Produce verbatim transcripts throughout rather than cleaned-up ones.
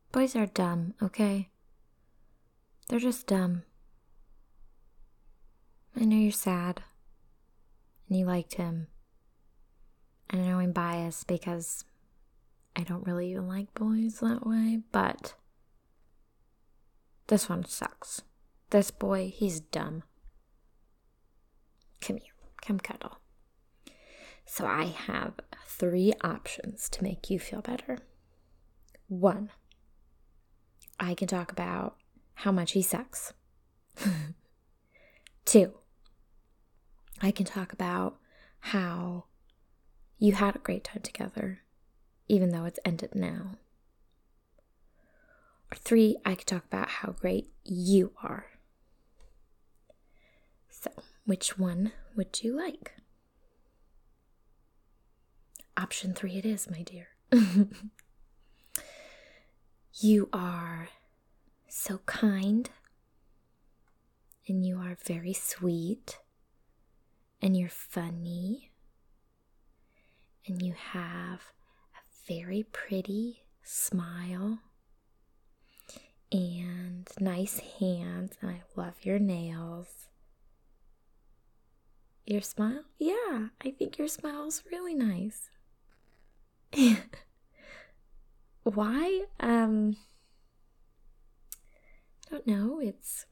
Boys are dumb, okay? They're just dumb. I know you're sad. And you liked him. And I know I'm biased because I don't really even like boys that way, but this one sucks. This boy, he's dumb. Come here. Come cuddle. So I have three options to make you feel better. One, I can talk about how much he sucks. Two, I can talk about how you had a great time together, even though it's ended now. Or three, I can talk about how great you are. So, which one would you like? Option three it is, my dear. You are so kind, and you are very sweet, and you're funny, and you have a very pretty smile, and nice hands, and I love your nails. Your smile? Yeah, I think your smile's really nice. Why? Um, I don't know. It's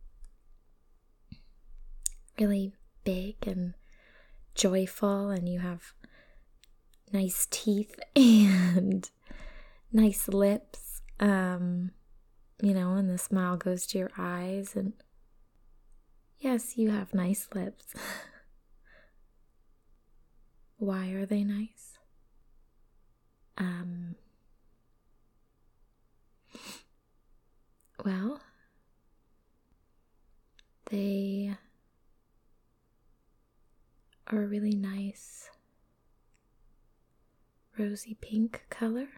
really big and joyful, and you have nice teeth and nice lips. Um, you know, and the smile goes to your eyes, and yes, you have nice lips. Why are they nice? Um, well, they are a really nice rosy pink color,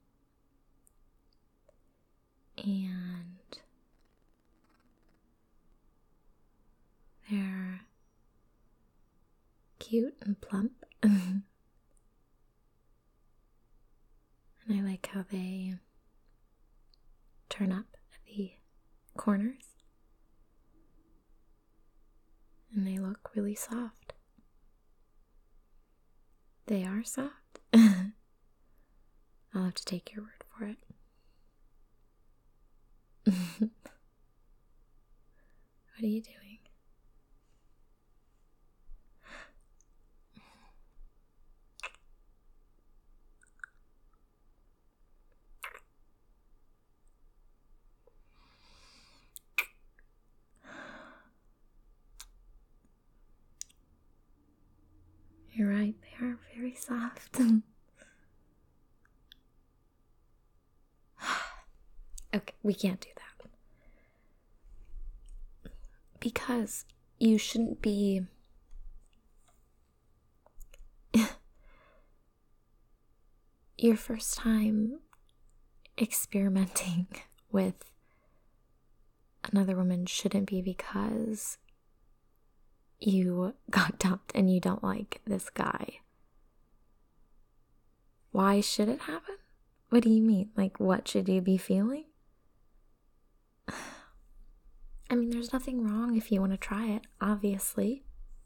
and they're cute and plump. And I like how they turn up at the corners, and they look really soft. They are soft. I'll have to take your word for it. What are you doing? You're right, they are very soft. Okay, we can't do that. Because you shouldn't be your first time experimenting with another woman shouldn't be because you got dumped and you don't like this guy. Why should it happen? What do you mean? Like, what should you be feeling? I mean, there's nothing wrong if you want to try it, obviously.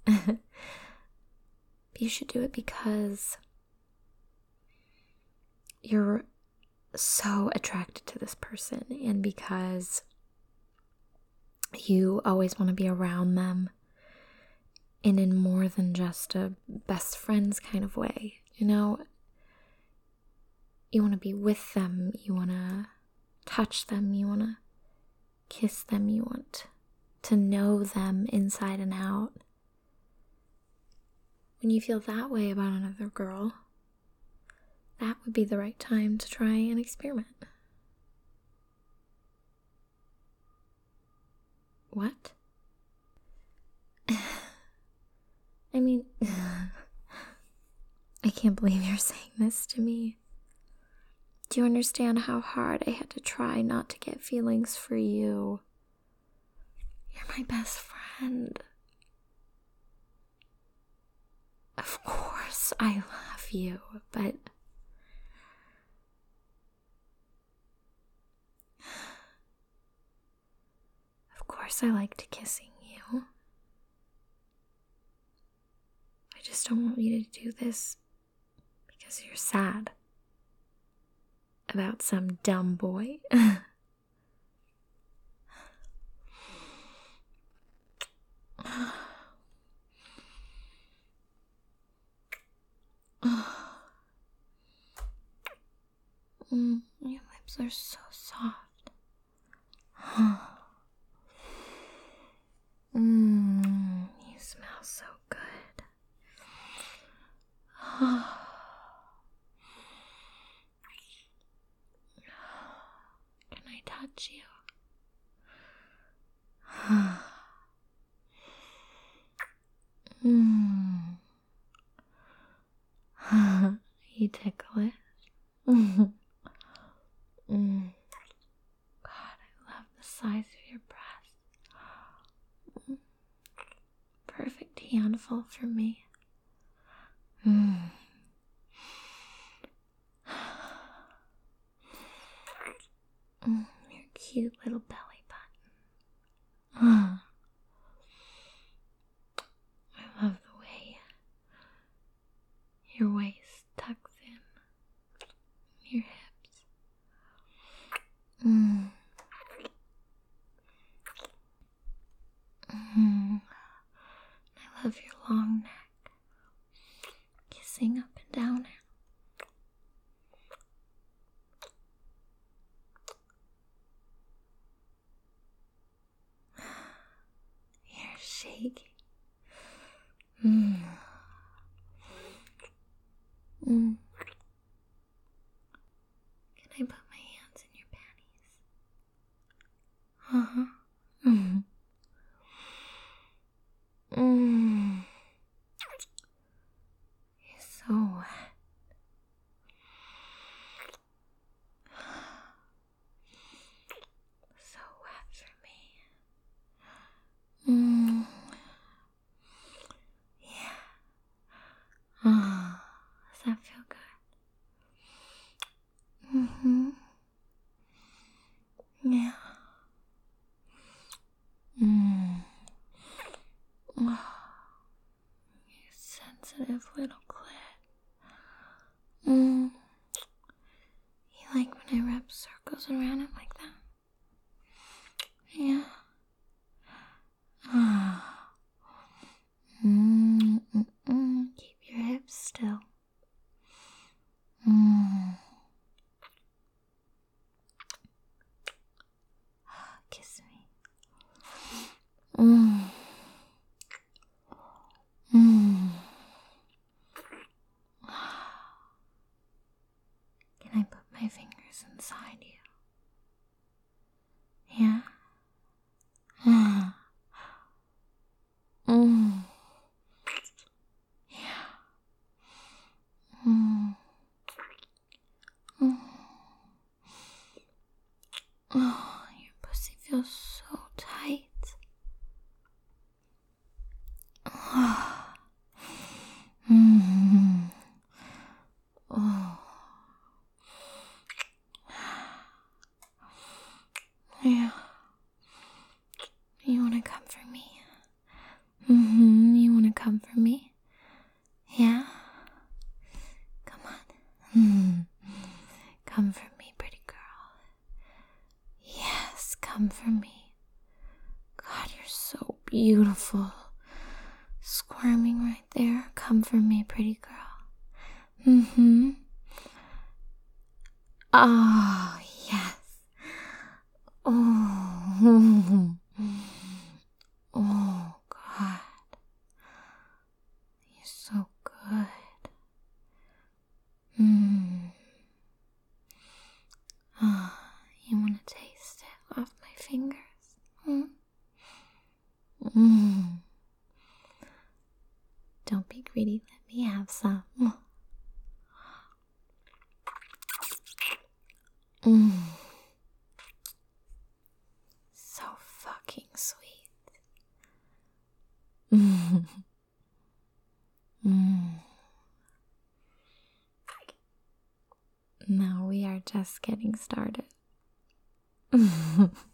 You should do it because you're so attracted to this person, and because you always want to be around them, and in more than just a best friends kind of way, you know? You want to be with them, you want to touch them, you want to kiss them, you want to know them inside and out. When you feel that way about another girl, that would be the right time to try and experiment. What? I mean, I can't believe you're saying this to me. Do you understand how hard I had to try not to get feelings for you? You're my best friend. Of course I love you, but course I liked kissing you. I just don't want you to do this because you're sad about some dumb boy. Mm, your lips are so soft. Mm, you smell so good. Can I touch you? Mm. You tickle it. Mm. God, I love the size of your breast. Perfect handful for me. Mm. Mm, your cute little belly button. I love the way your waist tucks in your hips. Mm. Mm. I love your long neck, kissing up and down it. You're shaking. Mm. Mm. Can I put my hands in your panties? Uh-huh. Mm. Mm. You're so wet. So wet for me. Mm. Yeah. Oh, does that feel good? Mm-hmm. Yeah. Mm. Oh, you sensitive little clit. Mm. You like when I wrap circles around it like that? Yeah. Ah. Mm, mm, mm. Keep your hips still. Mm. Kiss me. Mm. Mm. Can I put my fingers inside you? Yeah? Mm. Mm. Yeah. Mm. Mm. Oh, your pussy feels so tight. Oh. Mm. Oh. Yeah. You wanna come for me? Mm-hmm. You wanna come for me? Yeah? Come on. Mm. Come for me, pretty girl. Yes, come for me. God, you're so beautiful. Squirming right there. Come for me, pretty girl. Mm-hmm. Oh, yes. Oh. Oh, God. You're so good. Mm. Oh, you want to taste it off my fingers? Mm. Mm. Don't be greedy, let me have some. Mm. So fucking sweet. Mm. Mm. Now we are just getting started.